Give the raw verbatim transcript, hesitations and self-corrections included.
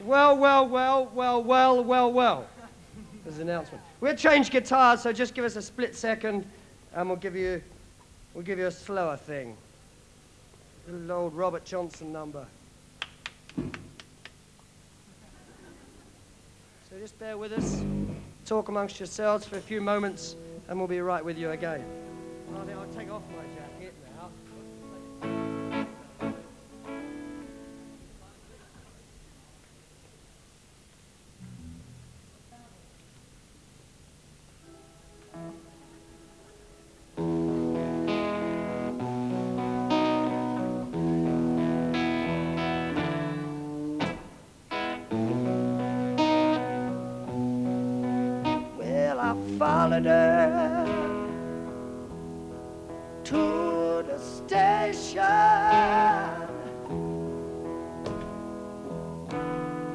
Well, well, well, well, well, well, well. There's an announcement. We'll change guitars, so just give us a split second, and we'll give you, we'll give you a slower thing. Little old Robert Johnson number. So just bear with us, talk amongst yourselves for a few moments, and we'll be right with you again. I think I'll take off my jacket now. Well, I followed her